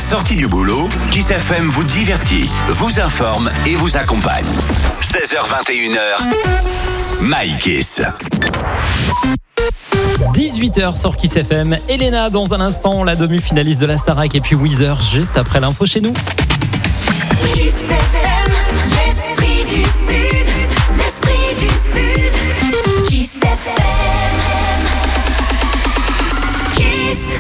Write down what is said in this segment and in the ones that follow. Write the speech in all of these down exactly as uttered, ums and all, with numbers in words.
sortie du boulot, Kiss F M vous divertit, vous informe et vous accompagne. seize heures vingt et une heures, My Kiss. dix-huit heures sur Kiss F M. Elena dans un instant, la demi-finaliste de la Starac, et puis Weezer juste après l'info chez nous. Kiss F M, l'esprit du Sud, l'esprit du Sud. Kiss F M, Kiss.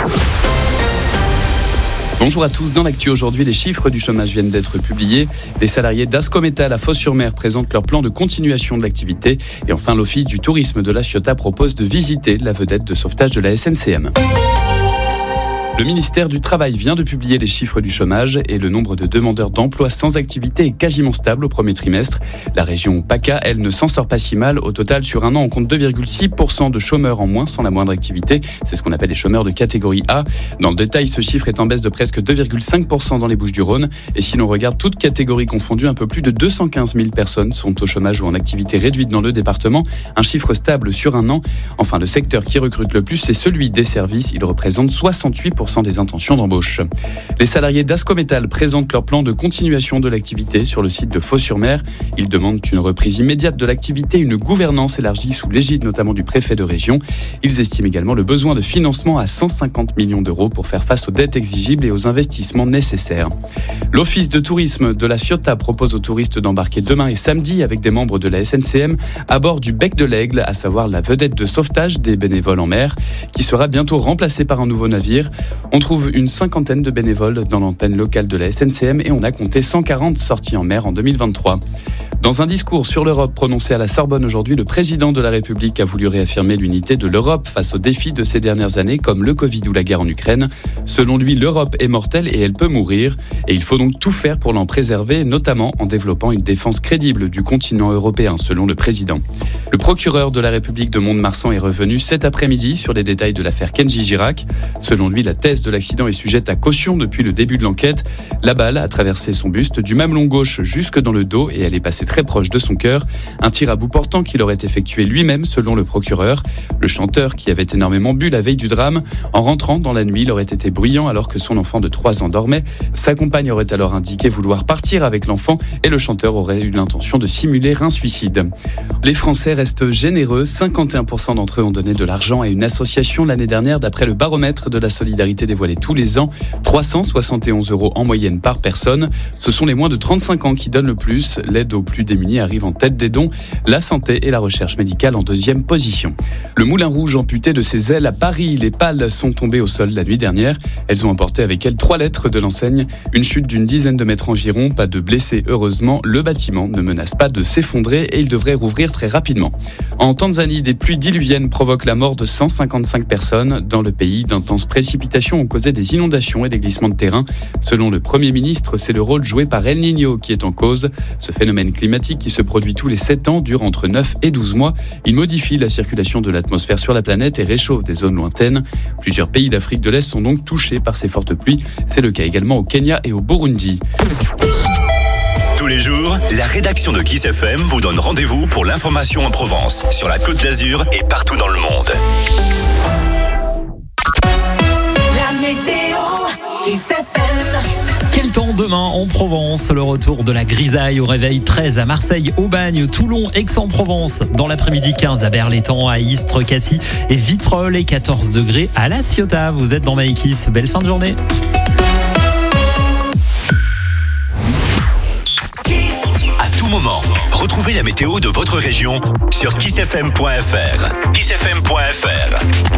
Bonjour à tous, dans l'actu aujourd'hui, les chiffres du chômage viennent d'être publiés. Les salariés d'Ascométal à Fos-sur-Mer présentent leur plan de continuation de l'activité. Et enfin, l'Office du tourisme de la Ciotat propose de visiter la vedette de sauvetage de la S N C M. Le ministère du Travail vient de publier les chiffres du chômage et le nombre de demandeurs d'emploi sans activité est quasiment stable au premier trimestre. La région PACA, elle, ne s'en sort pas si mal. Au total, sur un an, on compte deux virgule six pour cent de chômeurs en moins sans la moindre activité. C'est ce qu'on appelle les chômeurs de catégorie A. Dans le détail, ce chiffre est en baisse de presque deux virgule cinq pour cent dans les Bouches-du-Rhône. Et si l'on regarde toutes catégories confondues, un peu plus de deux cent quinze mille personnes sont au chômage ou en activité réduite dans le département. Un chiffre stable sur un an. Enfin, le secteur qui recrute le plus, c'est celui des services. Il représente soixante-huit pour cent des intentions d'embauche. Les salariés d'Ascométal présentent leur plan de continuation de l'activité sur le site de Fos-sur-Mer. Ils demandent une reprise immédiate de l'activité, une gouvernance élargie sous l'égide notamment du préfet de région. Ils estiment également le besoin de financement à cent cinquante millions d'euros pour faire face aux dettes exigibles et aux investissements nécessaires. L'Office de tourisme de la Ciotat propose aux touristes d'embarquer demain et samedi avec des membres de la S N C M à bord du Bec de l'Aigle, à savoir la vedette de sauvetage des bénévoles en mer, qui sera bientôt remplacée par un nouveau navire. On trouve une cinquantaine de bénévoles dans l'antenne locale de la S N C M et on a compté cent quarante sorties en mer en deux mille vingt-trois. Dans un discours sur l'Europe prononcé à la Sorbonne aujourd'hui, le président de la République a voulu réaffirmer l'unité de l'Europe face aux défis de ces dernières années comme le Covid ou la guerre en Ukraine. Selon lui, l'Europe est mortelle et elle peut mourir. Et il faut donc tout faire pour l'en préserver, notamment en développant une défense crédible du continent européen, selon le président. Le procureur de la République de Mont-de-Marsan est revenu cet après-midi sur les détails de l'affaire Kenji Girac. Selon lui, la thèse de l'accident est sujette à caution depuis le début de l'enquête. La balle a traversé son buste du mamelon gauche jusque dans le dos et elle est passée très proche de son cœur. Un tir à bout portant qu'il aurait effectué lui-même selon le procureur. Le chanteur, qui avait énormément bu la veille du drame, en rentrant dans la nuit, il aurait été bruyant alors que son enfant de trois ans dormait. Sa compagne aurait alors indiqué vouloir partir avec l'enfant et le chanteur aurait eu l'intention de simuler un suicide. Les Français restent généreux. cinquante et un pour cent d'entre eux ont donné de l'argent à une association l'année dernière d'après le baromètre de la solidarité dévoilé tous les ans. trois cent soixante et onze euros en moyenne par personne. Ce sont les moins de trente-cinq ans qui donnent le plus. L'aide aux plus démunis arrive en tête des dons. La santé et la recherche médicale en deuxième position. Le Moulin Rouge amputé de ses ailes à Paris. Les pales sont tombées au sol la nuit dernière. Elles ont emporté avec elles trois lettres de l'enseigne. Une chute d'une dizaine de mètres environ. Pas de blessés heureusement. Le bâtiment ne menace pas de s'effondrer et il devrait rouvrir très rapidement. En Tanzanie, des pluies diluviennes provoquent la mort de cent cinquante-cinq personnes. Dans le pays, d'intenses précipitations ont causé des inondations et des glissements de terrain. Selon le Premier ministre, c'est le rôle joué par El Niño qui est en cause. Ce phénomène climatique qui se produit tous les sept ans dure entre neuf et douze mois. Il modifie la circulation de l'atmosphère sur la planète et réchauffe des zones lointaines. Plusieurs pays d'Afrique de l'Est sont donc touchés par ces fortes pluies. C'est le cas également au Kenya et au Burundi. Tous les jours, la rédaction de Kiss F M vous donne rendez-vous pour l'information en Provence, sur la Côte d'Azur et partout dans le monde. La météo, Kiss F M. Quel temps demain en Provence? Le retour de la grisaille au réveil. treize à Marseille, Aubagne, Toulon, Aix-en-Provence. Dans l'après-midi, quinze à Berlétan, à Istres, Cassis et Vitrolles et quatorze degrés à La Ciotat. Vous êtes dans My Kiss. Belle fin de journée. À tout moment, retrouvez la météo de votre région sur kiss f m point f r. kiss f m point f r.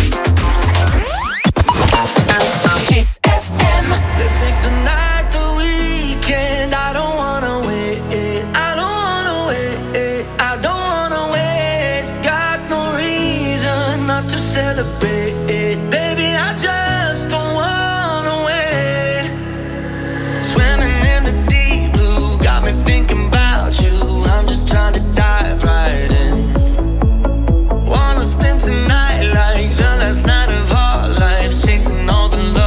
Kiss F M. Let's make tonight the weekend. I don't wanna wait. I don't wanna wait. I don't wanna wait. Got no reason not to celebrate. Baby, I just don't wanna wait. Swimming in the deep blue got me thinking about you. I'm just trying to dive right in. Wanna spend tonight like the last night of our lives, chasing all the love.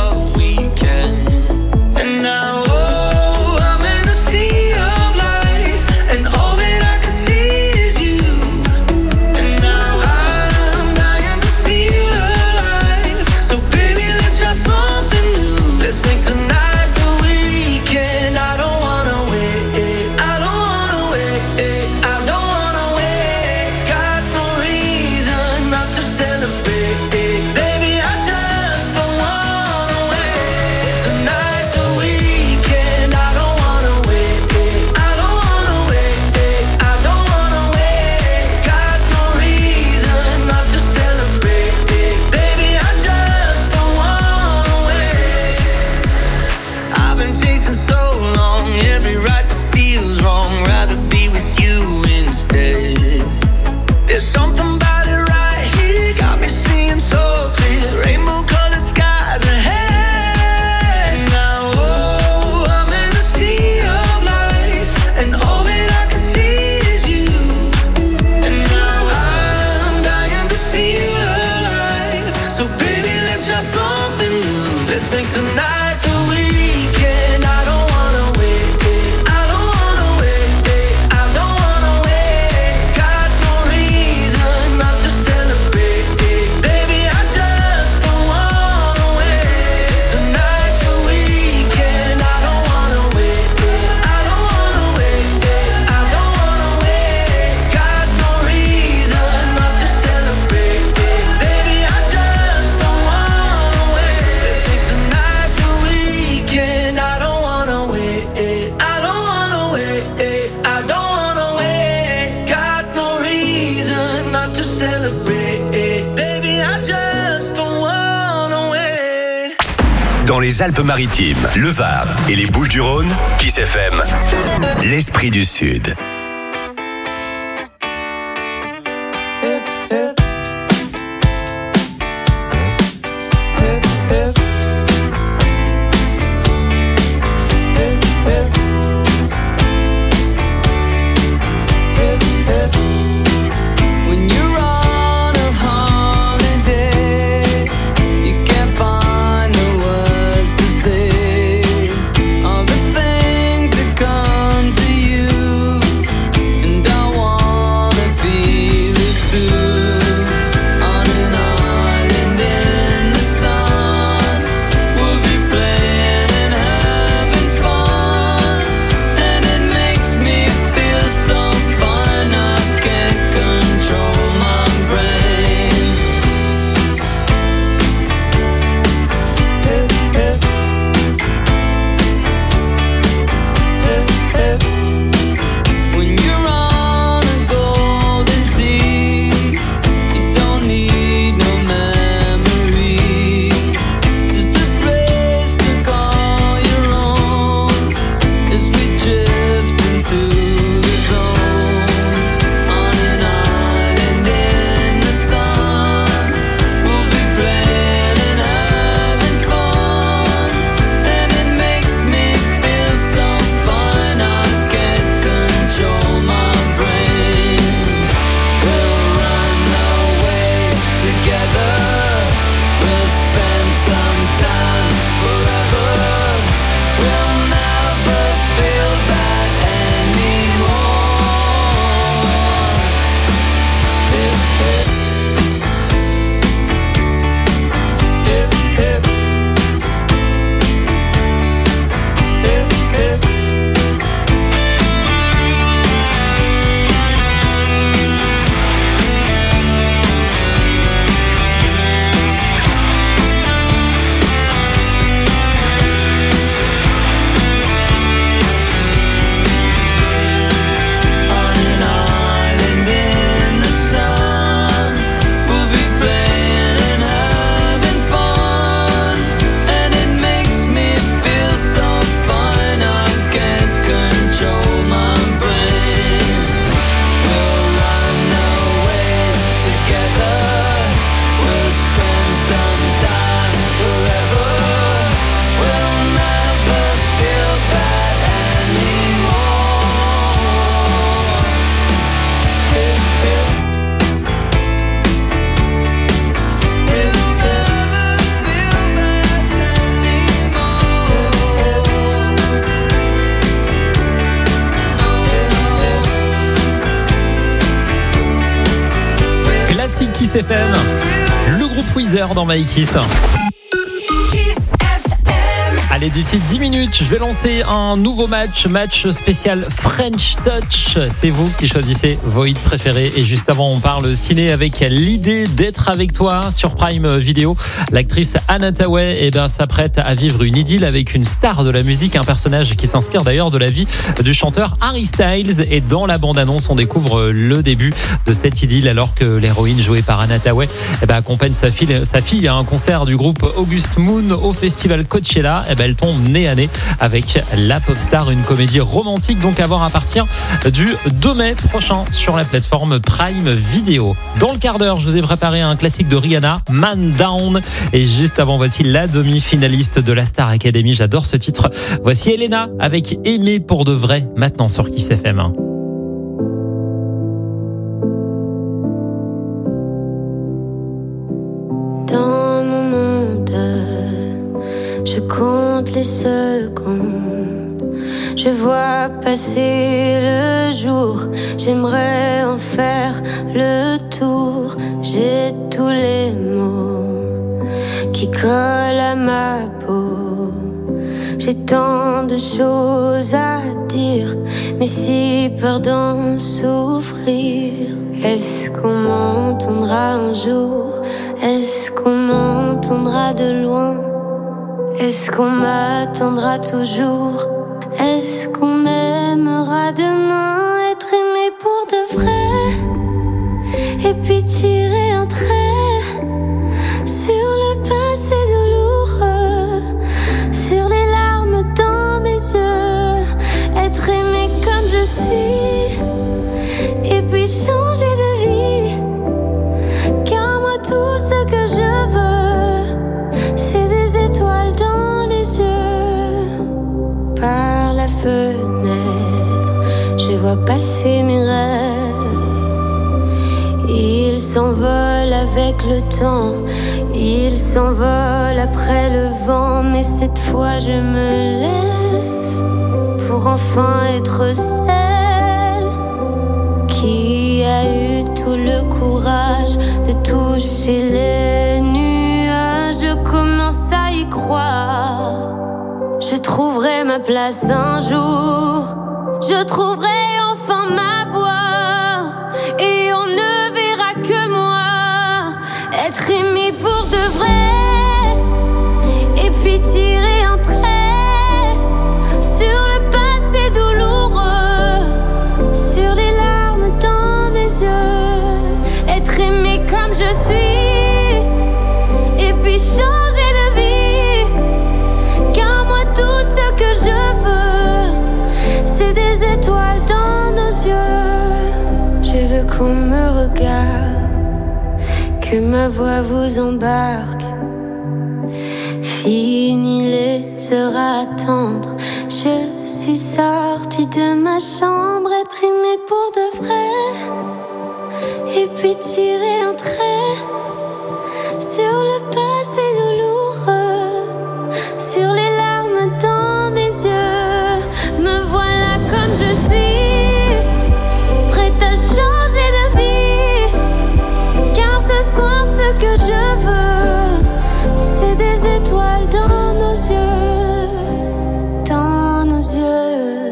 Let's make tonight the weekend. I don't wanna wait. I don't wanna wait. I don't wanna wait. Got no reason not to celebrate. Baby, I just don't wanna wait. Tonight's the weekend. I don't wanna wait. I don't wanna wait. I don't wanna wait. Got no reason not to celebrate. Baby, I just don't wanna wait. Let's make tonight the weekend. I don't wanna wait. I don't wanna wait. I don't wanna wait. Got no reason not to celebrate. Baby, I just don't wanna wait. Dans les Alpes-Maritimes, le Var et les Bouches-du-Rhône, Kiss F M, l'esprit du Sud. When you're on a holiday, you can't find the words to say. All the things that come to you, and I wanna feel it too. On an island in the sun, we'll be playing and having fun, and it makes me feel so fine. I can't control my brain. Hip, hip. Hip, hip. When you're on a golden sea, you don't need no memory, just a place to call your own as we drift into the zone. On an island in the sun, we'll be playing and having fun, and it makes me feel so fine. I can't control my brain. We'll run away together. We'll spend some time forever. We'll never feel bad anymore. Hip, hip. Hip, hip. Hip, hip. On an island in the sun, we'll be playing and having fun, and it makes me feel so fine. I can't control my brain. We'll run away together. We'll spend some time forever. We'll never feel bad anymore. Hip, hip. We'll never feel bad anymore. Classique Kiss F M, le groupe Weezer dans My Kiss. Kiss F M. Allez, d'ici dix minutes, je vais lancer un nouveau match, match spécial French Touch. C'est vous qui choisissez vos hits préférés. Et juste avant, on parle ciné avec l'idée d'être avec toi sur Prime Video. L'actrice Anna Thaouet eh ben, s'apprête à vivre une idylle avec une star de la musique, un personnage qui s'inspire d'ailleurs de la vie du chanteur Harry Styles. Et dans la bande-annonce, on découvre le début de cette idylle alors que l'héroïne jouée par Anna Thaouet eh ben, accompagne sa fille, sa fille à un concert du groupe August Moon au festival Coachella. Eh ben, elle tombe nez à nez avec la pop star, une comédie romantique donc à voir à partir du deux mai prochain sur la plateforme Prime Video. Dans le quart d'heure, je vous ai préparé un classique de Rihanna, Man Down, et juste avant, voici la demi-finaliste de la Star Academy. J'adore ce titre. Voici Elena avec Aimer pour de vrai, maintenant sur Kiss F M. Dans mon monde, Je compte les secondes, je vois passer le jour. J'aimerais en faire le tour. J'ai tous les mots qui collent à ma peau. J'ai tant de choses à dire, mais si peur d'en souffrir. Est-ce qu'on m'entendra un jour? Est-ce qu'on m'entendra de loin? Est-ce qu'on m'attendra toujours? Est-ce qu'on m'aimera demain? Être aimé pour de vrai, et puis tirer un trait sur le passé douloureux, sur les larmes dans mes yeux. Être aimé comme je suis, et puis changer de vie. Car moi tout ce que je veux, c'est des étoiles dans les yeux. Par la fenêtre, je vois passer mes rêves. Ils s'envolent avec le temps, ils s'envolent après le vent. Mais cette fois je me lève pour enfin être celle qui a eu tout le courage de toucher les nuages. Je commence à y croire. Je trouverai ma place un jour. Je trouverai enfin ma voix. Et on ne verra que moi. Être aimé pour de vrai. Et puis tirer un trait sur le passé douloureux, sur les larmes dans mes yeux. Être aimé comme je suis, et puis changer de vie. Car moi tout ce que je veux, c'est des étoiles dans nos yeux. Je veux qu'on me regarde, que ma voix vous embarque. Fini les heures à attendre, je suis sortie de ma chambre. Être aimée pour de vrai, et puis tirer un trait sur le passé douloureux, sur les larmes dans mes yeux. Me voilà comme je suis, prête à changer de vie. Car ce soir ce que je veux, c'est des étoiles dans nos yeux, dans nos yeux.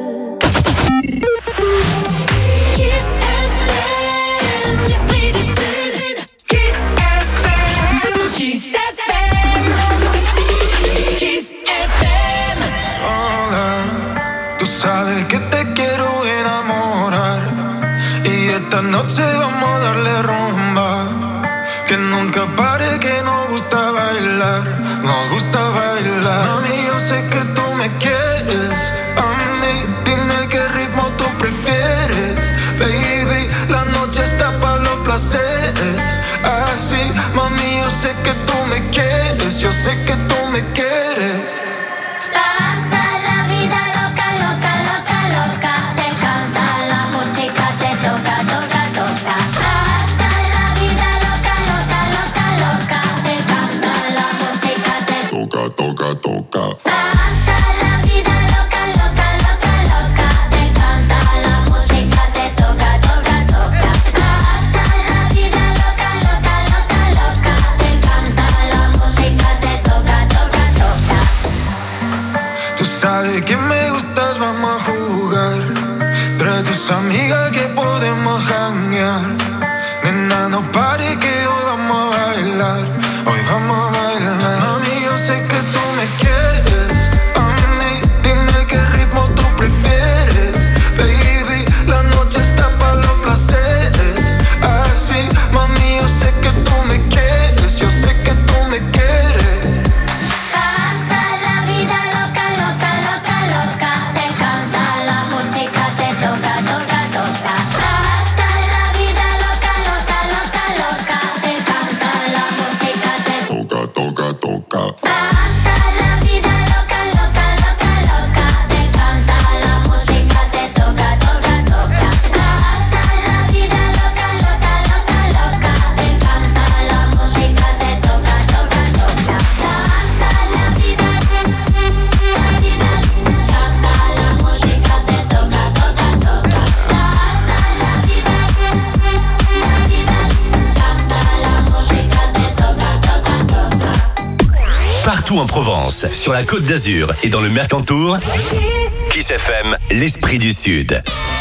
Kiss F M, l'esprit du Sud. Kiss F M, Kiss F M, Kiss F M. Hola, tú sabes que te quiero enamorar y esta noche vamos a darle rumba. Que nunca pare, que nos gusta bailar, nos gusta bailar. Mami, yo sé que tú me quieres, a mí, dime qué ritmo tú prefieres. Baby, la noche está para los placeres. Así, mami, yo sé que tú me quieres, yo sé que tú me quieres. Hasta la vida loca, loca, loca, loca. Te encanta la música, te toca, toca, toca. Hasta la vida loca, loca, loca, loca. Te encanta la música, te Toca, toca, toca. hasta la vida loca, loca, loca, loca. Te encanta la música, te toca, toca, toca. Hasta la vida loca, loca, loca, loca. Te encanta la música, te toca, toca, toca. Tú sabes que me gustas, vamos a jugar. Trae tus amigas que podemos janguear. Nena, no pare que hoy vamos a bailar. Hoy vamos a bailar. Mami, yo sé que tú me quieres. A mí, dime qué ritmo tú prefieres. Baby, la noche está para los placeres. Así, mami, yo sé que tú me quieres. Yo sé que tú me quieres. Hasta la vida loca, loca, loca, loca. Te encanta la música, te toca, toca, toca. partout en Provence, sur la Côte d'Azur et dans le Mercantour. Kiss F M, l'esprit du Sud.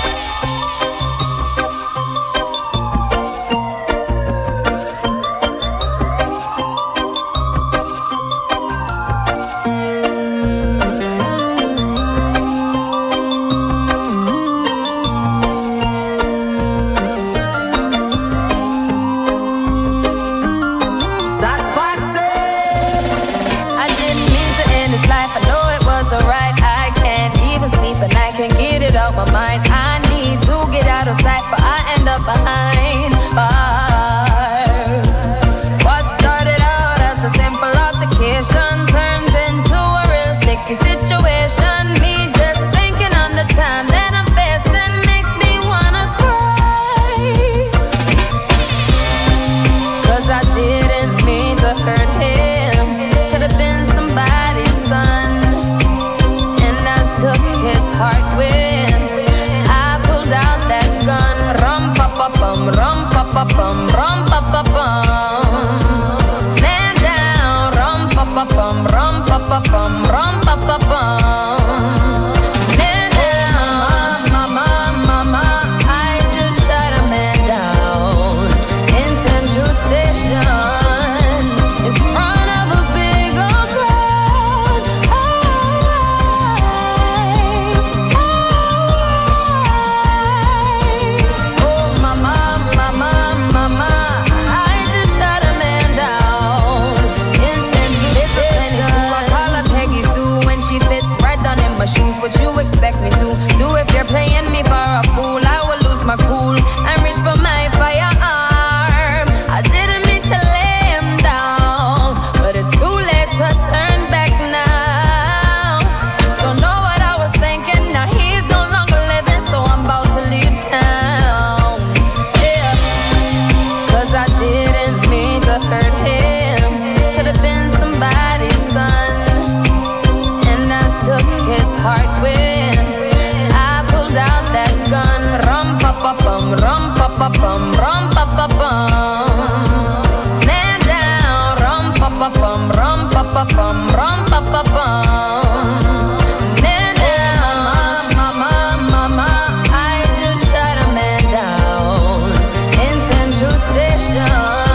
My mind, I need to get out of sight, but I end up behind bars. What started out as a simple altercation turns into a real sticky situation. Me just thinking on the time that I'm facing makes me wanna cry. Cause I didn't mean to hurt him. Could have been somebody's son, and I took his heart with Rum pa pa pum, rum pa pa pum. Man down, rum pa pa pum, rum pa pa pum, rum pa pa pum. Man down, mama, mama, I just shot a man down in Central Station in front of a big old crowd. Oh, mama. My shoes, what you expect me to do if you're playing me for a fool? I will lose my cool and reach for my firearm. I didn't mean to lay him down, but it's too late to turn back now. Don't know what I was thinking, now he's no longer living, so I'm about to leave town. Yeah, cause I didn't mean to hurt him. Could have been somebody's son, took his heart when I pulled out that gun. Rum pa pa pum, rum pa pa pum, rum pa pa pum. Man down, rum pa pa pum, rum pa pa pum, rum pa pa pum. Man down, mama, mama, I just shot a man down in Central Station.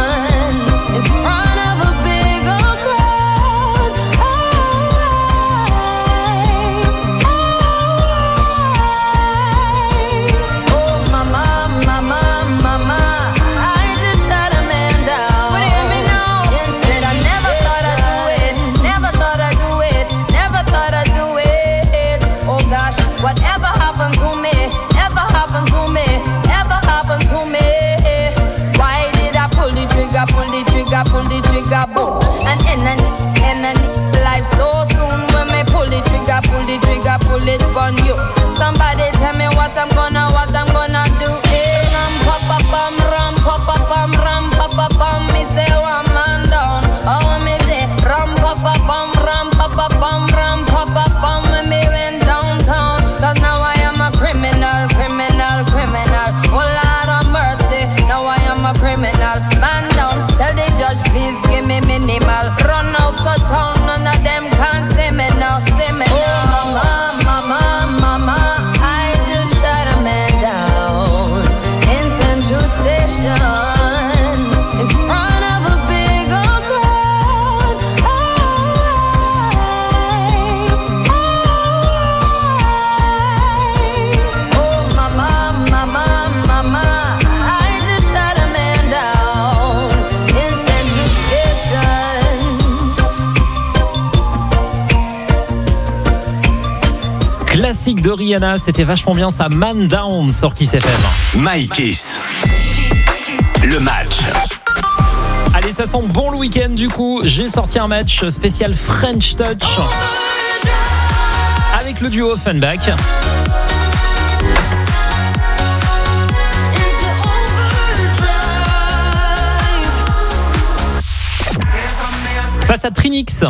Whatever happened to me, ever happened to me, ever happened to me. Why did I pull the trigger, pull the trigger, pull the trigger, boom? And in and in and life so soon. When me pull the trigger, pull the trigger, pull it on you. Somebody tell me what I'm gonna, what I'm gonna do. Hey, ram pa pa pam, ram pa pa pam, ram pa pa pam. Me say one man down, oh me say ram pa pa pam, ram pa pa pam, ram pa pa pam. When me went downtown. Cause now I am a criminal, criminal, criminal. Oh Lord of mercy, now I am a criminal. Man down, tell the judge please give me minimal. Run out of town, none of them can see me now, see me now. Oh mama, mama, mama, I just shot a man down in Central Station in front of a big old crowd. Oh mama, mama, mama, I just shot a man down in Central Station. Classique de Rihanna, c'était vachement bien ça. Man Down sur Kiss F M. My Kiss. Le match. Allez, ça sent bon le week-end du coup. J'ai sorti un match spécial French Touch avec le duo Offenbach. Face à Trinix.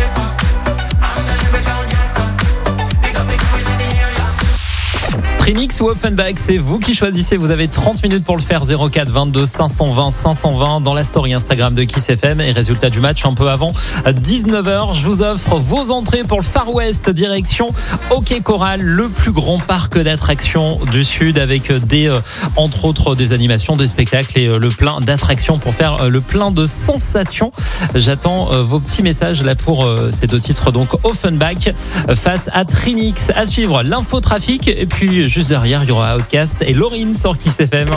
Trinix Phoenix ou Offenbach, c'est vous qui choisissez. Vous avez trente minutes pour le faire. zéro quatre vingt-deux cinq cent vingt cinq cent vingt dans la story Instagram de Kiss F M. Et résultat du match un peu avant dix-neuf heures. Je vous offre vos entrées pour le Far West direction Hockey Coral, le plus grand parc d'attractions du Sud, avec des, euh, entre autres, des animations, des spectacles et euh, le plein d'attractions pour faire euh, le plein de sensations. J'attends euh, vos petits messages là pour euh, ces deux titres, donc Offenbach face à Trinix. À suivre l'infotrafic et puis juste derrière il y aura Outcast et Lauryn sur Kiss F M.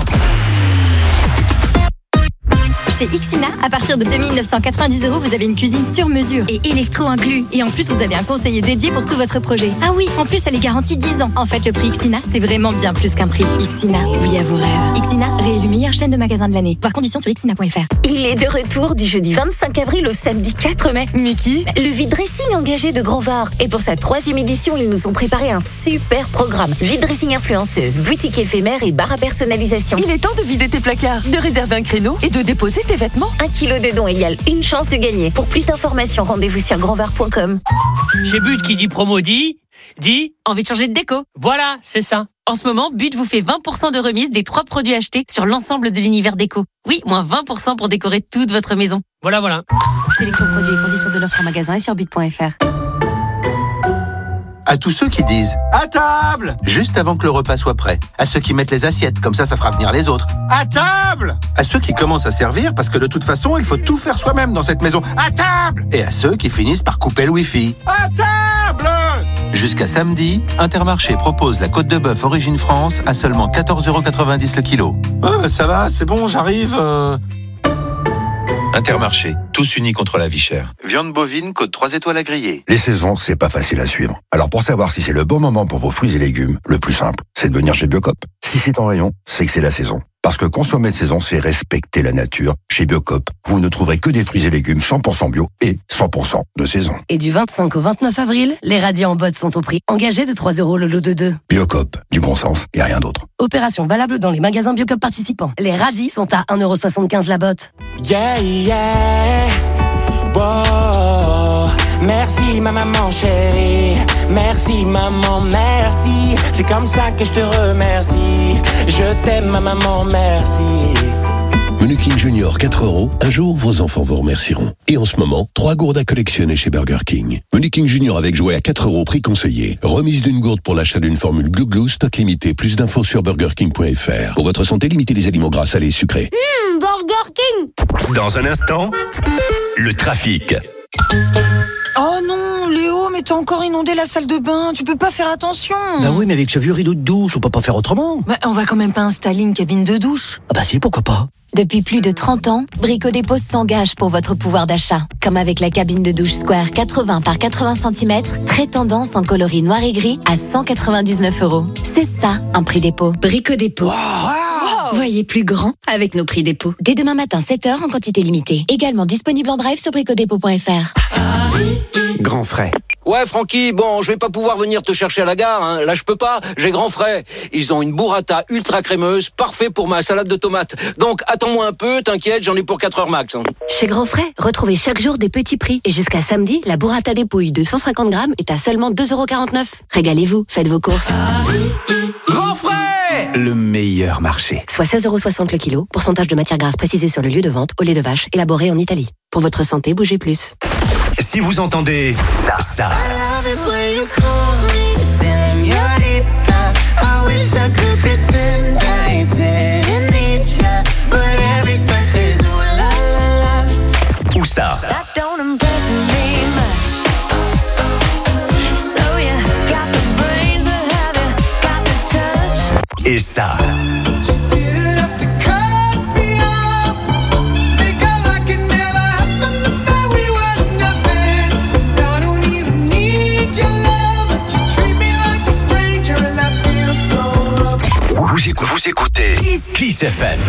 Chez Ixina, à partir de deux mille neuf cent quatre-vingt-dix euros, vous avez une cuisine sur mesure et électro inclus. Et en plus, vous avez un conseiller dédié pour tout votre projet. Ah oui, en plus, elle est garantie dix ans. En fait, le prix Ixina, c'est vraiment bien plus qu'un prix. Ixina, oui à vos rêves. Ixina, réélu meilleure chaîne de magasins de l'année. Voir conditions sur ixina point f r. Il est de retour du jeudi vingt-cinq avril au samedi quatre mai. Mais qui ? Le vide dressing engagé de Grand Var. Et pour sa troisième édition, ils nous ont préparé un super programme. Vide dressing influenceuse, boutique éphémère et bar à personnalisation. Il est temps de vider tes placards, de réserver un créneau et de déposer tes vêtements. Un kilo de dons égale une chance de gagner. Pour plus d'informations, rendez-vous sur grandvar point com. Chez But qui dit promo dit, dit Envie de changer de déco ? voilà, c'est ça. En ce moment, But vous fait vingt pour cent de remise des trois produits achetés sur l'ensemble de l'univers déco. Oui, moins vingt pour cent pour décorer toute votre maison. Voilà, voilà. Sélection produits et conditions de l'offre en magasin et sur but point f r. À tous ceux qui disent « À table !» juste avant que le repas soit prêt. À ceux qui mettent les assiettes, comme ça, ça fera venir les autres. « À table !» À ceux qui commencent à servir, parce que de toute façon, il faut tout faire soi-même dans cette maison. « À table !» Et à ceux qui finissent par couper le Wi-Fi. « À table !» Jusqu'à samedi, Intermarché propose la côte de bœuf Origine France à seulement quatorze euros quatre-vingt-dix le kilo. « Ouais, bah, ça va, c'est bon, j'arrive... Euh... » Intermarché, tous unis contre la vie chère. Viande bovine, côte trois étoiles à griller. Les saisons, c'est pas facile à suivre. Alors pour savoir si c'est le bon moment pour vos fruits et légumes, le plus simple, c'est de venir chez Biocop. Si c'est en rayon, c'est que c'est la saison. Parce que consommer de saison, c'est respecter la nature. Chez Biocop, vous ne trouverez que des fruits et légumes cent pour cent bio et cent pour cent de saison. Et du vingt-cinq au vingt-neuf avril, les radis en botte sont au prix engagé de trois euros le lot de deux. Biocop, du bon sens et rien d'autre. Opération valable dans les magasins Biocop participants. Les radis sont à un euro soixante-quinze la botte. Yeah, yeah. Wow. Merci ma maman chérie, merci maman, merci. C'est comme ça que je te remercie. Je t'aime ma maman, merci. Menu King Junior quatre euros, un jour vos enfants vous remercieront. Et en ce moment, trois gourdes à collectionner chez Burger King. Menu King Junior avec jouet à quatre euros, prix conseillé. Remise d'une gourde pour l'achat d'une formule Glou Glou, stock limité. Plus d'infos sur burger king point f r. Pour votre santé, limitez les aliments gras, salés et sucrés. Mmh, Burger King. Dans un instant, le trafic. Oh non, Léo, mais t'as encore inondé la salle de bain, tu peux pas faire attention. Bah oui, mais avec ce vieux rideau de douche, on peut pas faire autrement. Bah, on va quand même pas installer une cabine de douche. Ah bah si, pourquoi pas. Depuis plus de trente ans, Brico Dépôt s'engage pour votre pouvoir d'achat. Comme avec la cabine de douche Square quatre-vingts par quatre-vingts centimètres, très tendance en coloris noir et gris à cent quatre-vingt-dix-neuf euros. C'est ça, un prix dépôt. Brico Dépôt. Wow. Voyez plus grand avec nos prix dépôt. Dès demain matin, sept heures en quantité limitée. Également disponible en drive sur brico dépôt point f r. Grand frais. Ouais, Francky, bon, je vais pas pouvoir venir te chercher à la gare, hein. Là, je peux pas, j'ai Grand Frais. Ils ont une burrata ultra crémeuse, parfait pour ma salade de tomates. Donc, attends-moi un peu, t'inquiète, j'en ai pour quatre heures max. Hein. Chez Grand Frais, retrouvez chaque jour des petits prix. Et jusqu'à samedi, la burrata dépouille de cent cinquante grammes est à seulement deux euros quarante-neuf. Régalez-vous, faites vos courses. Grand Frais, le meilleur marché. Soit seize euros soixante le kilo, pourcentage de matière grasse précisé sur le lieu de vente, au lait de vache, élaboré en Italie. Pour votre santé, bougez plus. Si vous entendez ça, ou ça, et ça. Vous écoutez, vous écoutez Kiss F M.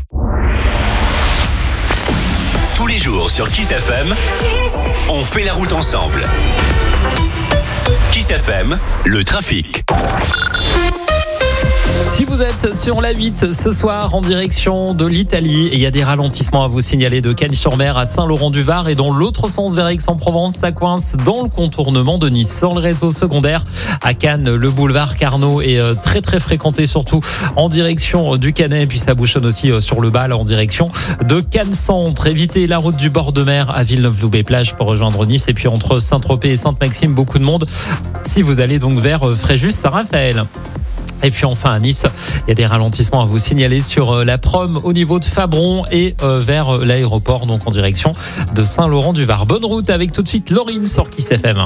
Tous les jours sur Kiss F M, on fait la route ensemble. Kiss F M, le trafic. Si vous êtes sur la huit ce soir en direction de l'Italie, et il y a des ralentissements à vous signaler de Cagnes-sur-Mer à Saint-Laurent-du-Var et dans l'autre sens vers Aix-en-Provence, ça coince dans le contournement de Nice. Sur le réseau secondaire à Cannes, le boulevard Carnot est très très fréquenté, surtout en direction du Canet, et puis ça bouchonne aussi sur le bas là, en direction de Cannes-Centre. Évitez la route du bord de mer à Villeneuve-Loubet-Plage pour rejoindre Nice, et puis entre Saint-Tropez et Sainte-Maxime, beaucoup de monde si vous allez donc vers Fréjus-Saint-Raphaël. Et puis enfin à Nice, il y a des ralentissements à vous signaler sur la Prom au niveau de Fabron et vers l'aéroport, donc en direction de Saint-Laurent-du-Var. Bonne route avec tout de suite Laurine sur Kiss F M.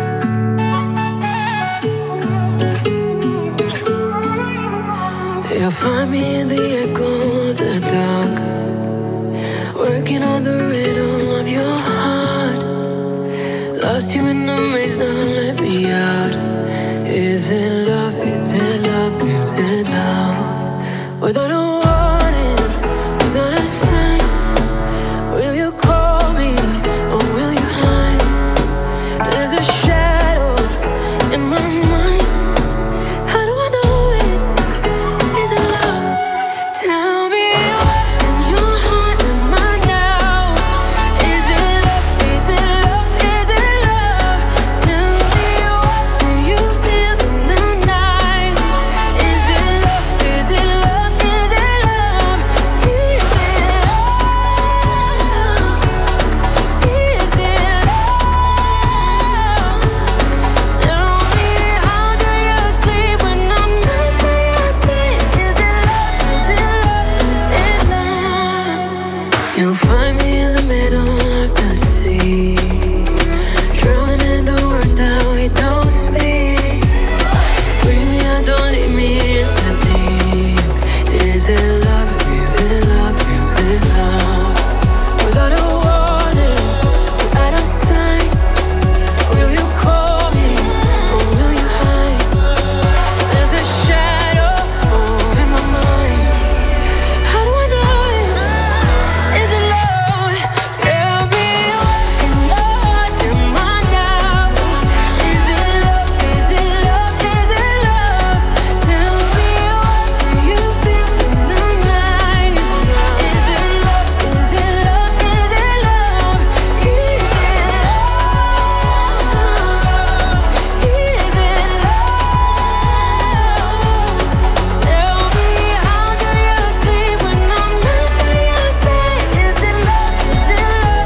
You'll find me in the echo of the dark, working on the rhythm of your heart. Lost you in the maze, now let me out. Is it love, is it love, is it love? Without a warning, without a sign, will you call me or will you hide? There's a shadow in my mind. How do I know it? Is it love? Tell me what in your heart am I now? Is it love, is it love, is it love? Tell me what do you feel in the night? Is it love, is it love, is it love? Is it love? Is it love? Tell me how do you sleep when I'm not by your side? Is it love, is it love, is it love? You'll find me in the middle of the sea, drowning in the words that we don't speak. Bring me out, don't leave me in the deep. Is it love, is it love, is it love? Without a warning, without a sign, will you call me or will you hide? There's a shadow over my mind. How do I know it? Is it love? Tell me what in your heart am I now? Is it love? Is it love? Is it love? Tell me what do you feel in the night? Is it love? Is it love? Is it love? Is it love? Is it love? Tell me how do you sleep when I'm not by your side? Is it love? Is it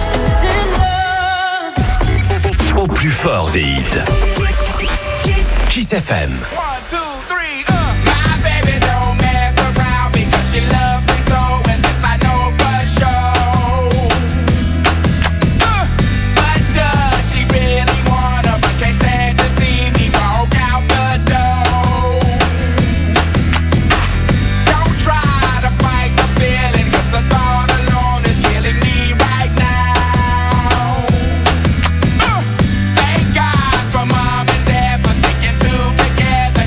love? Is it love? Au plus fort des hits. Kiss F M. My baby don't mess around because she loves me so, and this I know for sure. Uh, but does she really wanna, but can't stand to see me walk out the door? Don't try to fight the feeling, 'cause the thought alone is killing me right now. Uh, thank God for mom and dad for sticking two together.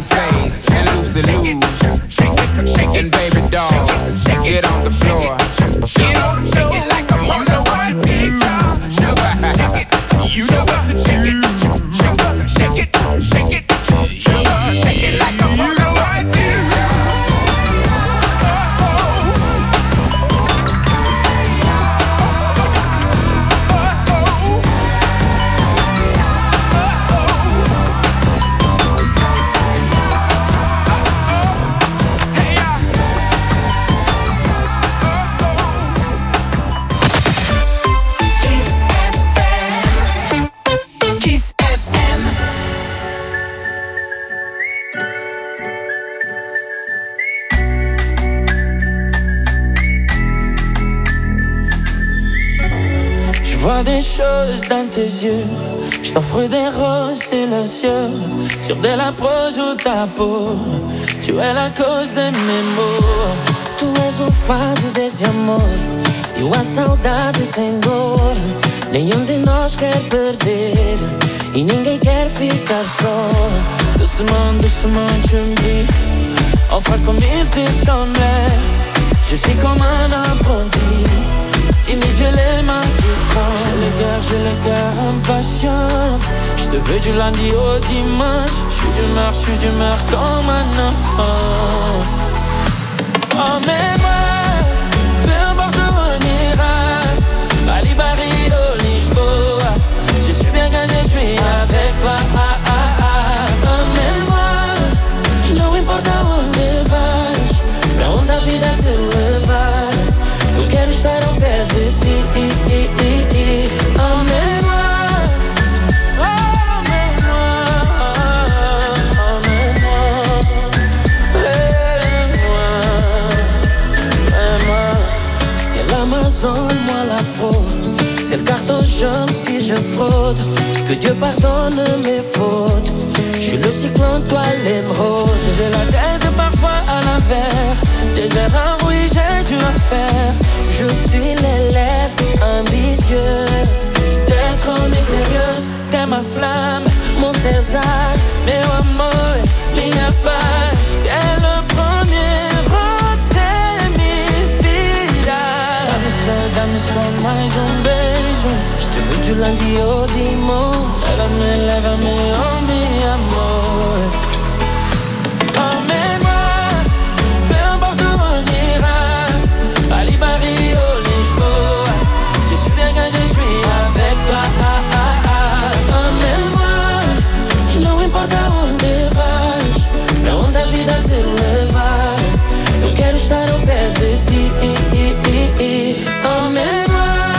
saves and loose and loose. Shake it, shake it, baby doll. Get on the floor. Get on the floor. Shake it like a mono. What you did, y'all? Sugar, shake it. You know what to shake it. Sugar, shake it, shake it. Sugar, shake it like a mono. What you did, y'all? Des choses dans tes yeux, je t'offre des roses silencieux sur de la prose ou ta peau. Tu es la cause de mes maux. Tu és o fado desse amor e a saudade sem dor. Nenhum de nós quer perder e ninguém quer ficar só. Doucement, doucement, tu me dis enfin comme il te semblait. Je suis comme un apprenti. Timide, j'ai les mains qui tremblent. J'ai le cœur, j'ai le cœur impatient. Je te veux du lundi au dimanche. Je suis d'humeur, je suis d'humeur comme un enfant. Emmène-moi, peu importe où on ira. Bali, Barrio, Lisboa. Je suis bien quand je suis avec toi. Ah, ah, ah. Emmène-moi, não importa onde vais, pra onde a vida te levar. Eu quero estar ao pé de ti. Emmène-moi, emmène-moi, emmène-moi, emmène-moi, emmène-moi. T'es l'Amazon, moi la fraude. C'est le carton jaune si je fraude. Que Dieu pardonne mes fautes. Je suis le cyclone, toi l'émeraude. J'ai la tête parfois à l'envers. Des erreurs, oui, j'ai dû en faire. Je suis l'élève ambitieux. T'es trop mystérieuse, t'es ma flamme, mon César, meu amor, minha paz. T'es le premier, oh, t'es mi vida. Dá-me só, dá-me só mais um beijo. Je te veux du lundi au dimanche. Lève-me, lève-me, oh mi amor. Emmène-moi, peu importe où on ira. Bali, Barrio, Lisboa. Je suis bien quand je suis avec toi. Ah, ah, ah. Emmène-moi, não importa onde vais, pra onde a vida te levar. Eu quero estar ao pé de ti. Emmène-moi.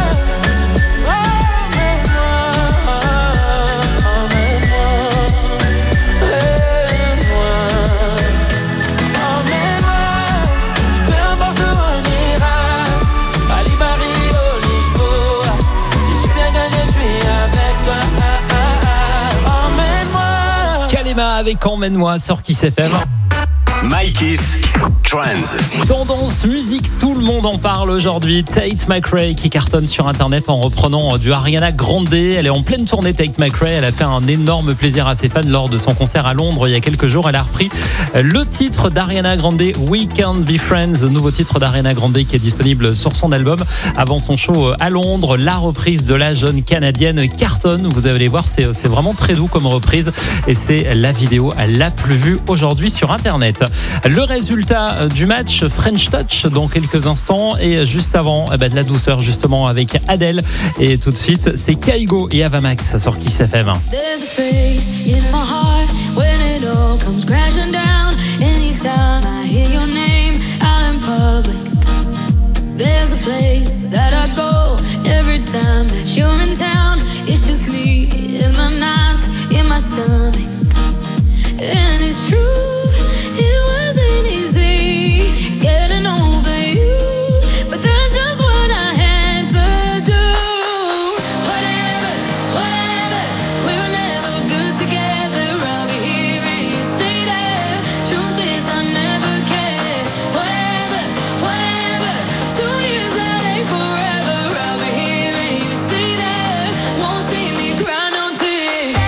Avec Emmène-moi sur Kiss F M. Mike's Trends. Tendance musique, tout le monde en parle aujourd'hui. Tate McRae qui cartonne sur internet en reprenant du Ariana Grande. Elle est en pleine tournée, Tate McRae. Elle a fait un énorme plaisir à ses fans lors de son concert à Londres il y a quelques jours. Elle a repris le titre d'Ariana Grande, We Can't Be Friends, nouveau titre d'Ariana Grande qui est disponible sur son album. Avant son show à Londres, la reprise de la jeune Canadienne cartonne. Vous allez voir, c'est, c'est vraiment très doux comme reprise et c'est la vidéo la plus vue aujourd'hui sur internet. Le résultat du match French Touch dans quelques instants et juste avant eh ben, de la douceur justement avec Adèle et tout de suite c'est Kaigo et Avamax sur Kiss F M. There's a space in my heart when it all comes crashing down. Anytime I hear your name out in public. There's a place that I go every time that you're in town. It's just me in my nights, in my stomach. And it's true, it wasn't easy getting over you, but that's just what I had to do. Whatever, whatever, we were never good together. I'll be here and you stay there. Truth is I never cared. Whatever, whatever, two years that ain't forever. I'll be here and you stay there. Won't see me cry no tears.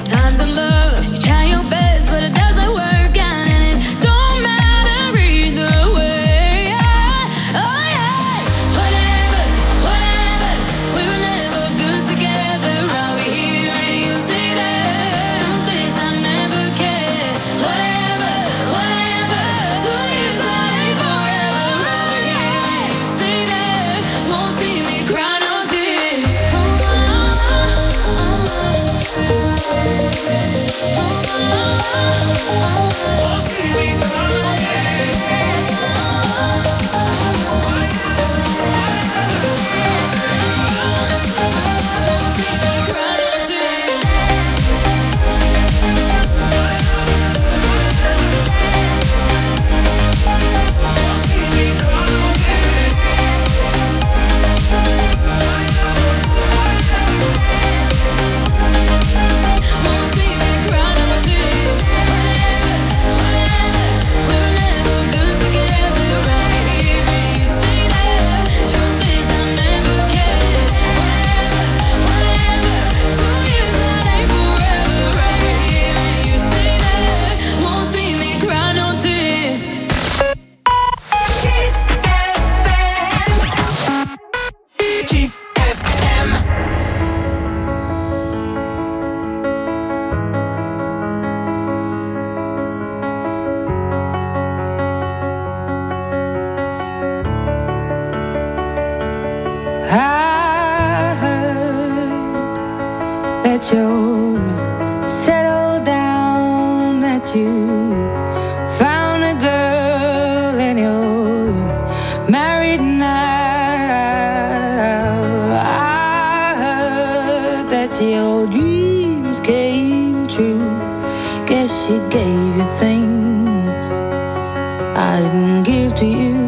times in love, you try your best, but it doesn't work out, and it don't matter either way. Oh yeah, whatever, whatever. We were never good together. I'll be here and you say that. Truth is, I never cared. Whatever, whatever. Two years that ain't forever. I'll be here and you say that. Won't see me cry no tears. Oh, oh, oh, won't see me cry no that you settled down, that you found a girl and you're married now. I heard that your dreams came true. Guess she gave you things I didn't give to you.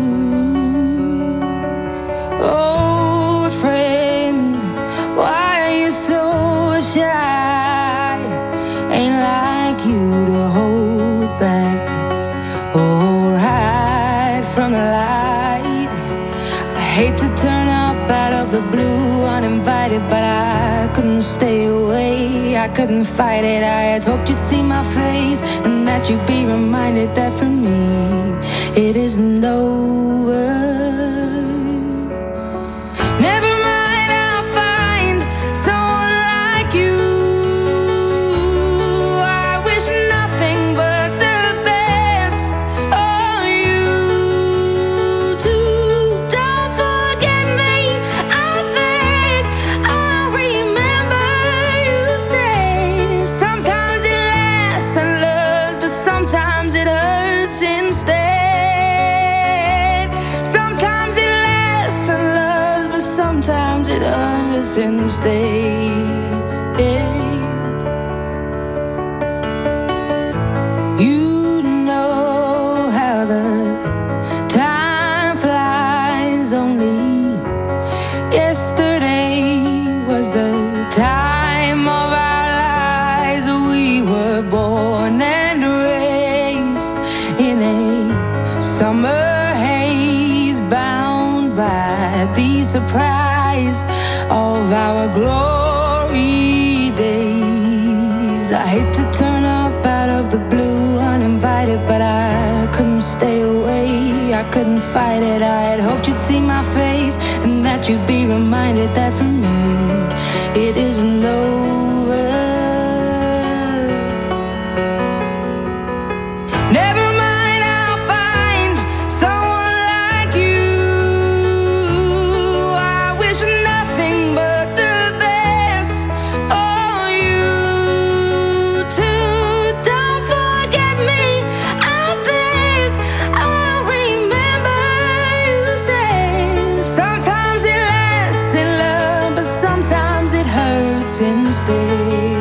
Old friend, why are you so shy? Ain't like you to hold back or hide from the light. I hate to turn up out of the blue uninvited, but I couldn't stay away. I couldn't fight it. I had hoped you'd see my face and that you'd be reminded that for me it isn't over. Never mind, I'll find someone like you. I wish nothing but the best for you too. Don't forget me, I think I'll remember you say sometimes it lasts and loves, but sometimes it hurts instead. Sometimes it lasts and loves, but sometimes it hurts instead. You know how the time flies. Only yesterday was the time of our lives. We were born and raised in a summer haze, bound by the surprise of our glory days. I hate to turn up out of the blue uninvited, but I couldn't stay away. I couldn't fight it. I had hoped you'd see my face and that you'd be reminded that for me it isn't over. Never mind, I'll find someone like you. I wish nothing but the best for you too. Don't forget me, I think I'll remember you say sometimes it lasts in love, but sometimes it hurts instead.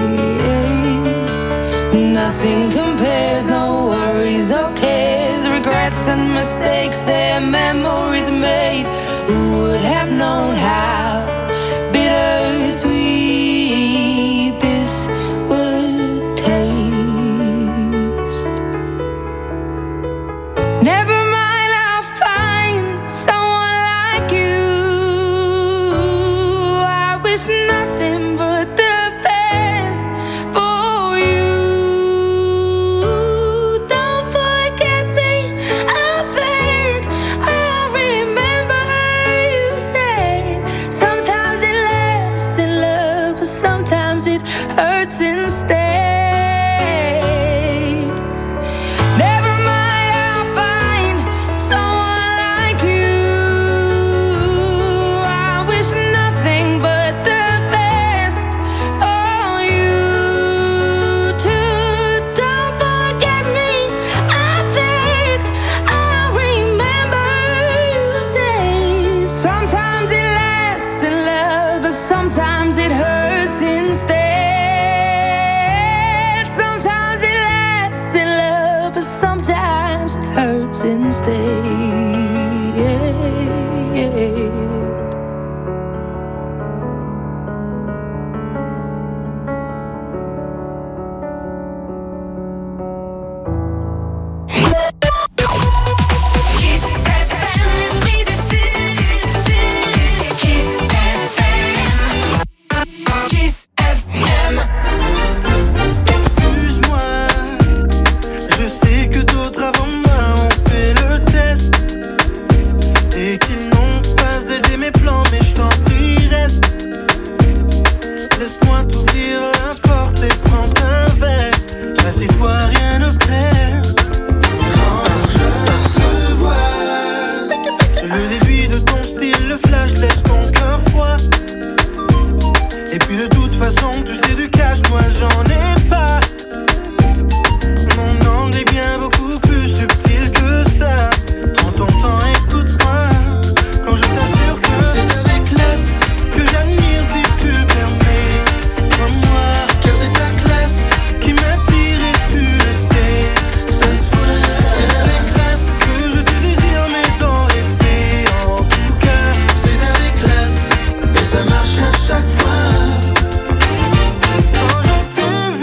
Nothing compares, no worries or cares, regrets and mistakes, their memories made. Who would have known how bittersweet this would taste? Never mind, I'll find someone like you. I wish nothing but the best for hurts instead. Never mind, I'll find someone like you. I wish nothing but the best for you too. Don't forget me, I think I remember you say sometimes it lasts in love, but sometimes it hurts instead. Sometimes it lasts in love, but sometimes it hurts instead. Kiss F M, l'esprit du Sud. Kiss F M. Kiss F M. Excuse-moi, je sais que d'autres avant moi ont fait le test et qu'ils n'ont pas aidé mes plans, mais je t'en prie, reste. Laisse-moi t'ouvrir la porte et prends un verre. Assieds-toi, rien ne perd. Quand je te vois, je déduis de ton style, le flash laisse ton cœur froid. Et puis de toute façon, tu sais du cash, moi j'en ai pas. Mon angle est bien beaucoup plus subtil que ça. Prends ton temps, écoute-moi. Quand je t'assure que c'est avec classe que j'admire si tu permets. Crois-moi, car c'est ta classe qui m'attire et tu le sais. Ça se voit, c'est avec classe que je te désire, mais dans l'esprit. En tout cas, c'est avec classe et ça marche à chaque fois. Quand je t'ai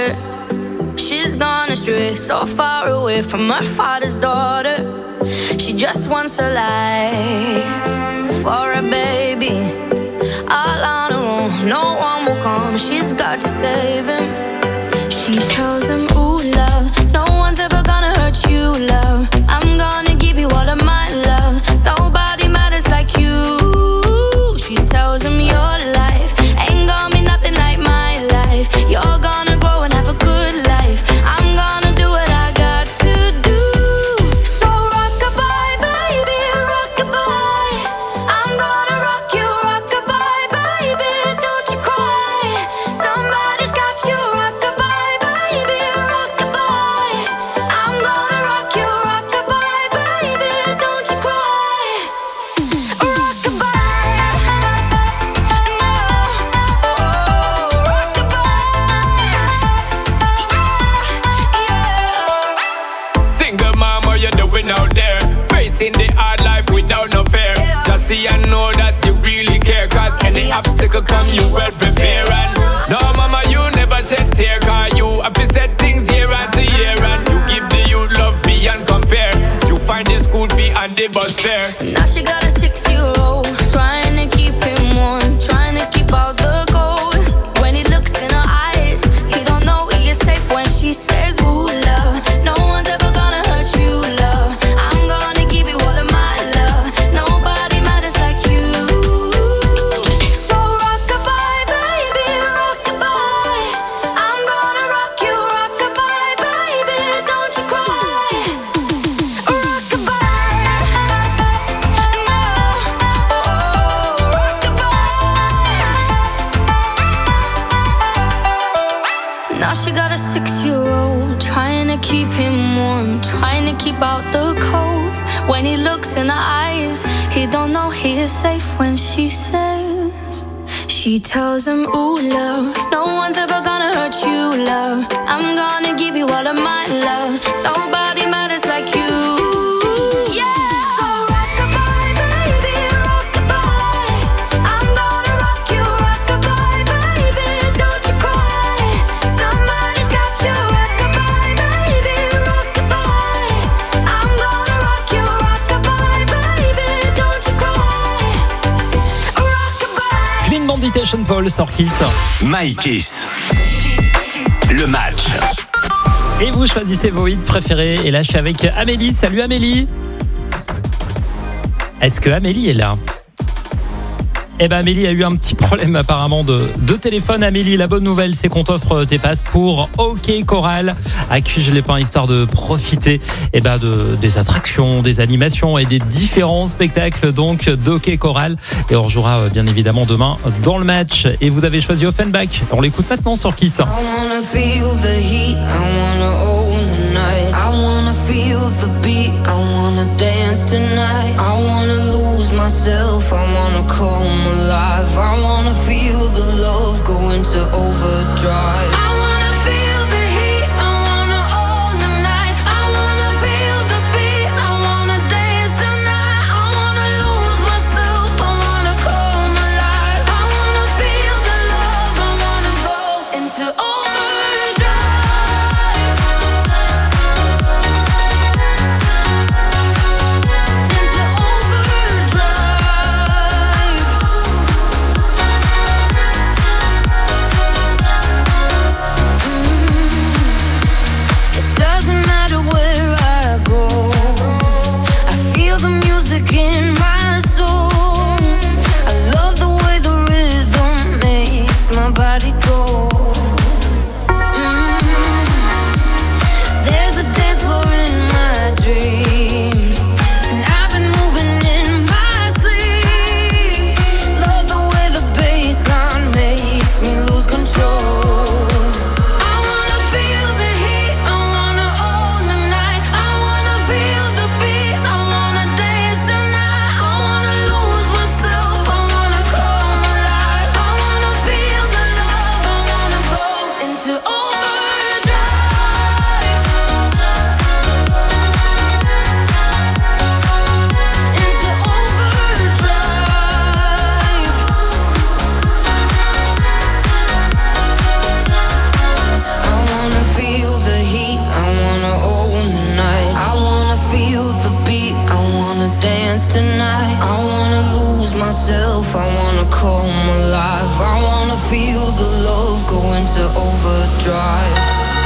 water. She's gone astray, so far away from her father's daughter. She just wants her life for a baby. All on her own, no one will come. She's got to save him. She tells him, ooh, love, no one's ever gonna hurt you, love. I'm gonna give you all of my love. Nobody matters like you. She tells him your life ain't gonna be nothing like my life. You're gonna grow and have a good life. I'm gonna do what I got to do. So rock-a-bye, baby, rock-a-bye. I'm gonna rock you, rock-a-bye, baby, don't you cry. Somebody's got you, rock-a-bye, baby, rock-a-bye. I'm gonna rock you, rock-a-bye, baby, don't you cry. Single mama, you're doing out there, facing the hard life without no fear. Just see and know that you really care, cause any obstacle come, you well prepare. And no mama, you never shed tear, cause you have to set things year after year. And you give the youth love beyond compare. You find the school fee and the bus fare. Now she got a six-year-old, trying to keep him warm, trying to keep out the cold. When he looks in her eyes, he don't know he is safe when she says, ooh, love, no one's ever gonna hurt you, love. I'm gonna give you all of my love. Nobody matters like you. So rock-a-bye, baby, rock-a-bye. I'm gonna rock you, rock-a-bye, baby, don't you cry. Now she got a six-year-old, trying to keep him warm, trying to keep out the cold. When he looks in her eyes, he don't know he is safe when she says. She tells him, ooh, love, no one's ever gonna hurt you, love. I'm gonna give you all of my love. Nobody matters like you. Invitation Paul sur Kiss. My Kiss. Le match. Et vous choisissez vos hits préférés. Et là, je suis avec Amélie. Salut Amélie. Est-ce que Amélie est là ? Eh ben Amélie a eu un petit problème apparemment de, de téléphone. Amélie, la bonne nouvelle, c'est qu'on t'offre tes passes pour OK Choral à Cuges-les-Pins, histoire de profiter eh ben de, des attractions, des animations et des différents spectacles donc d'OK Choral. Et on rejouera bien évidemment demain dans le match. Et vous avez choisi Offenbach. On l'écoute maintenant sur Kiss. Myself, I wanna come alive. I wanna feel the love go into overdrive. I wanna feel the heat. I wanna own the night. I wanna feel the beat. I wanna dance tonight. I wanna lose myself. I wanna come alive. I wanna feel the love. I wanna go into overdrive. tonight. I wanna lose myself, I wanna come alive. I wanna feel the love go into overdrive.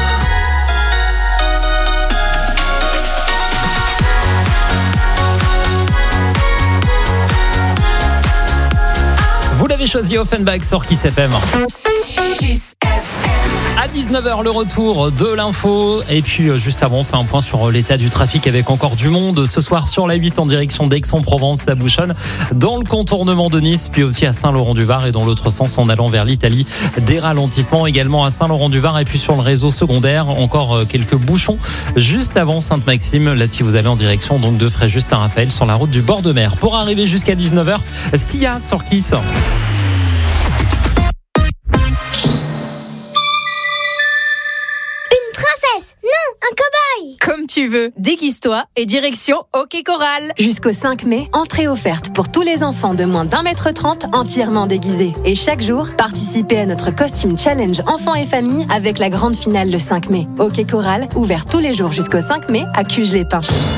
Vous l'avez choisi, Offenbach sur Kiss F M. À dix-neuf heures, le retour de l'info. Et puis, juste avant, on fait un point sur l'état du trafic avec encore du monde. Ce soir, sur la huit, en direction d'Aix-en-Provence, ça bouchonne dans le contournement de Nice, puis aussi à Saint-Laurent-du-Var et dans l'autre sens en allant vers l'Italie. Des ralentissements également à Saint-Laurent-du-Var et puis sur le réseau secondaire, encore quelques bouchons juste avant Sainte-Maxime. Là, si vous allez en direction donc de Fréjus-Saint-Raphaël sur la route du bord de mer. Pour arriver jusqu'à dix-neuf heures, Sia sur Kiss. Comme tu veux, déguise-toi et direction OK Coral. Jusqu'au cinq mai, entrée offerte pour tous les enfants de moins d'un mètre trente entièrement déguisés. Et chaque jour, participez à notre costume challenge enfants et famille avec la grande finale le cinq mai. OK Coral, ouvert tous les jours jusqu'au cinq mai à Cuges-les-Pins.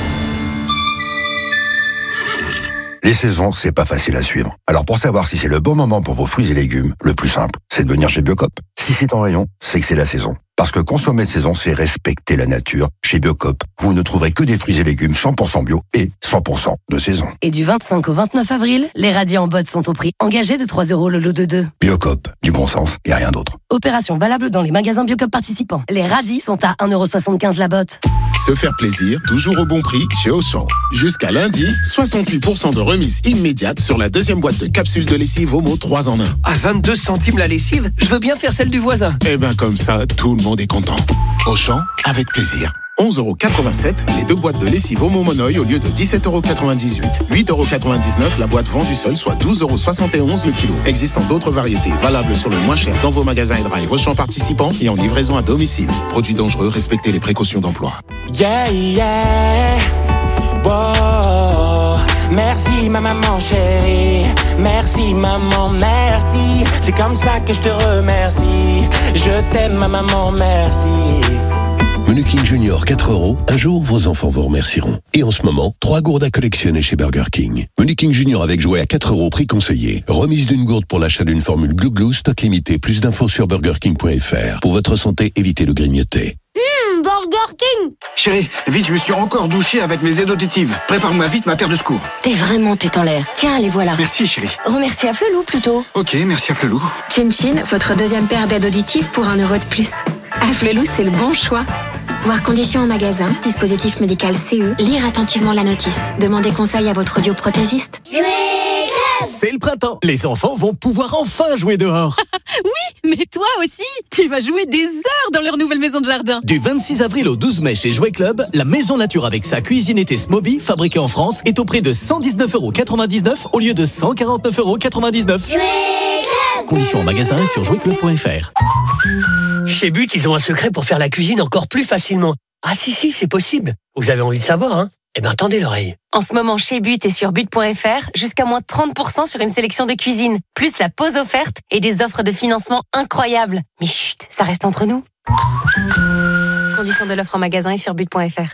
Les saisons, c'est pas facile à suivre. Alors pour savoir si c'est le bon moment pour vos fruits et légumes, le plus simple, c'est de venir chez Biocop. Si c'est en rayon, c'est que c'est la saison. Parce que consommer de saison, c'est respecter la nature. Chez Biocop, vous ne trouverez que des fruits et légumes cent pour cent bio et cent pour cent de saison. Et du vingt-cinq au vingt-neuf avril, les radis en botte sont au prix engagé de trois euros le lot de deux. Biocop, du bon sens et rien d'autre. Opération valable dans les magasins Biocop participants. Les radis sont à un euro soixante-quinze la botte. Se faire plaisir, toujours au bon prix chez Auchan. Jusqu'à lundi, soixante-huit pour cent de remise immédiate sur la deuxième boîte de capsules de lessive Omo trois en un. À vingt-deux centimes la lessive, je veux bien faire celle du voisin. Eh ben comme ça, tout le monde est content. Auchan, avec plaisir. onze euros quatre-vingt-sept, les deux boîtes de lessive Omo Monoï au lieu de dix-sept euros quatre-vingt-dix-huit. huit euros quatre-vingt-dix-neuf la boîte vendue seule, soit douze euros soixante et onze le kilo. Existant d'autres variétés valables sur le moins cher dans vos magasins et drive Auchan participants et en livraison à domicile. Produits dangereux, respectez les précautions d'emploi. Yeah, yeah, wow. Merci ma maman chérie, merci maman, merci. C'est comme ça que je te remercie. Je t'aime ma maman, merci. Menu King Junior quatre euros, un jour vos enfants vous remercieront. Et en ce moment, trois gourdes à collectionner chez Burger King. Menu King Junior avec jouet à quatre euros, prix conseillé. Remise d'une gourde pour l'achat d'une formule Glou Glou, stock limité. Plus d'infos sur burger king point f r. Pour votre santé, évitez le grignoter. Hum, Burger King. Chérie, vite, je me suis encore douché avec mes aides auditives. Prépare-moi vite ma paire de secours. T'es vraiment tête en l'air. Tiens, les voilà. Merci, chérie. Remercie à Flelou plutôt. Ok, merci à Flelou. Chin Chin, votre deuxième paire d'aides auditives pour un euro de plus. À Flelou, c'est le bon choix. Voir conditions en magasin, dispositif médical C E, lire attentivement la notice. Demandez conseil à votre audioprothésiste. C'est le printemps. Les enfants vont pouvoir enfin jouer dehors. Oui, mais toi aussi, tu vas jouer des heures dans leur nouvelle maison de jardin. Du vingt-six avril au douze mai chez Jouet Club, la maison nature avec sa cuisine été Smoby, fabriquée en France, est au prix de cent dix-neuf euros quatre-vingt-dix-neuf au lieu de cent quarante-neuf euros quatre-vingt-dix-neuf. Conditions en magasin et sur jouet club point f r. Chez But, ils ont un secret pour faire la cuisine encore plus facilement. Ah si, si, c'est possible. Vous avez envie de savoir, hein? Eh bien, tendez l'oreille. En ce moment, chez But et sur but point f r, jusqu'à moins trente pour cent sur une sélection de cuisine, plus la pause offerte et des offres de financement incroyables. Mais chut, ça reste entre nous. Conditions de l'offre en magasin et sur but point f r.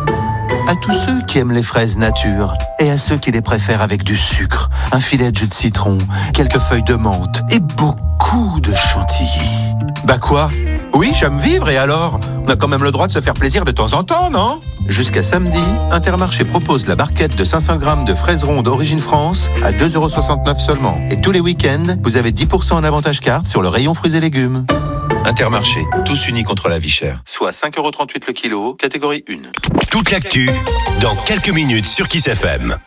À tous ceux qui aiment les fraises nature et à ceux qui les préfèrent avec du sucre, un filet de jus de citron, quelques feuilles de menthe et beaucoup de chantilly. Bah quoi? Oui, j'aime vivre et alors? On a quand même le droit de se faire plaisir de temps en temps, non? Jusqu'à samedi, Intermarché propose la barquette de cinq cents grammes de fraises rondes d'origine France à deux euros soixante-neuf seulement. Et tous les week-ends, vous avez dix pour cent en avantage carte sur le rayon fruits et légumes. Intermarché, tous unis contre la vie chère. Soit cinq euros trente-huit le kilo, catégorie un. Toute l'actu, dans quelques minutes sur Kiss F M.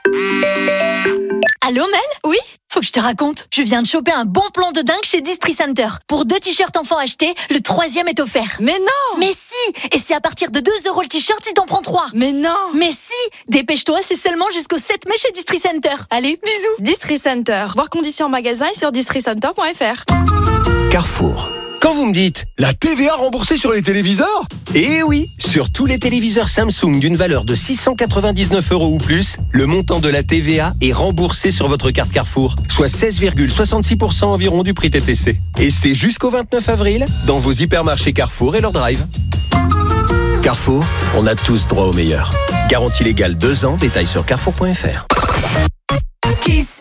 Allô Mel? Oui? Faut que je te raconte. Je viens de choper un bon plan de dingue chez Distri Center. Pour deux t-shirts enfants achetés, le troisième est offert. Mais non! Mais si! Et c'est à partir de deux euros le t-shirt si t'en prends trois. Mais non! Mais si! Dépêche-toi, c'est seulement jusqu'au sept mai chez Distri Center. Allez, bisous! Distri Center. Voir conditions en magasin et sur distri center point f r. Carrefour. Quand vous me dites la T V A remboursée sur les téléviseurs? Eh oui, sur tous les téléviseurs Samsung d'une valeur de six cent quatre-vingt-dix-neuf euros ou plus, le montant de la T V A est remboursé sur votre carte Carrefour, soit seize virgule soixante-six pour cent environ du prix T T C. Et c'est jusqu'au vingt-neuf avril dans vos hypermarchés Carrefour et leur drive. Carrefour, on a tous droit au meilleur. Garantie légale deux ans, détails sur carrefour point f r. Kiss.